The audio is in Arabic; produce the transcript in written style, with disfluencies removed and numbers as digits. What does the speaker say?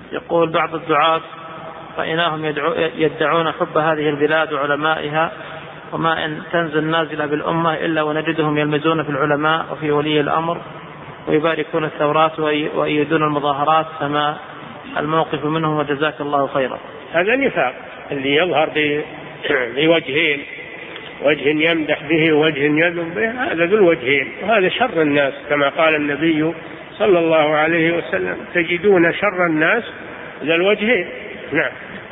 يقول بعض الدعاة رأيناهم يدعون حب هذه البلاد وعلمائها، وما إن تنزل نازلة بالأمة إلا ونجدهم يلمزون في العلماء وفي ولي الأمر ويباركون الثورات ويؤيدون المظاهرات، فما الموقف منهم وجزاك الله خيرا؟ هذا نفاق اللي يظهر بوجهين، وجه يمدح به ووجه يذم به، هذا ذو الوجهين، وهذا شر الناس كما قال النبي صلى الله عليه وسلم: تجدون شر الناس ذا الوجهين. نعم.